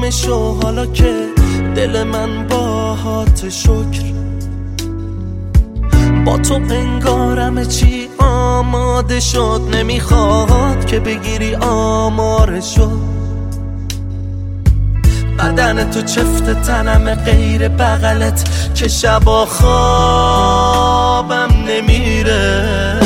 نشو حالا که دل من باهات شکر. با تو انگارم چی آماده شد، نمیخواد که بگیری آمارشو. بدن تو چفت تنم غیر بغلت که شبا خوابم نمیره.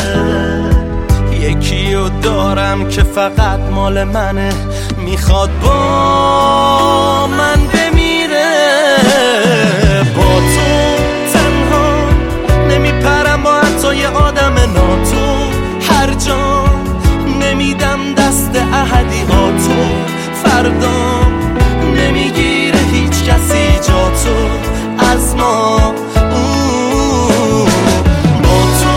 یکیو دارم که فقط مال منه، میخواد با من بمیره. با تو تنها نمیپرم با حتی یه آدم ناتو، هر جا نمیدم دست احدیاتو. فردا نمیگیره هیچ کسی جا تو از ما. با تو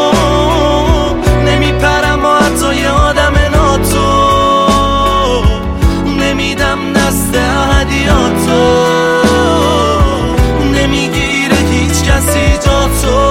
نمیپرم با حتی یه آدم ناتو، نمیدم دست احدیاتو. نمیگیره هیچ کسی جا تو.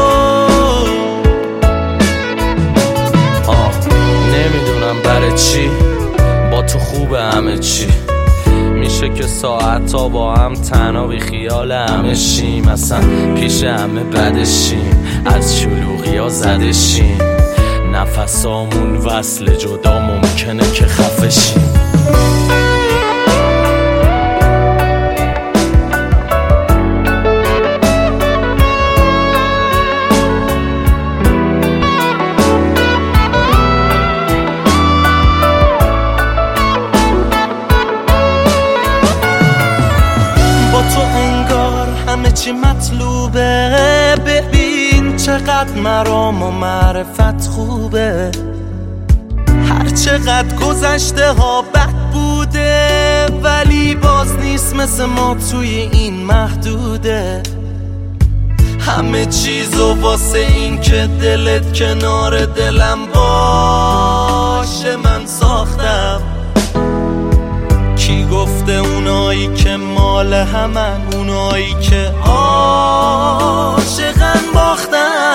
نمیدونم برای چی با تو خوبه همه چی. میشه که ساعت تا با هم تنها بی خیال همه شیم، اصلا پیش همه بدشیم، از شلوغی ها زدشیم. نفسامون وصل جدا ممکنه که خفشیم. تو انگار همه چی مطلوبه، ببین چقدر مرام و معرفت خوبه. هر چقدر گذشته ها بد بوده، ولی باز نیست مثل ما توی این محدوده. همه چیزو واسه این که دلت کنار دلم باشه من ساختم. کی گفته اونایی که مال همن، اونایی که عاشقن باختن.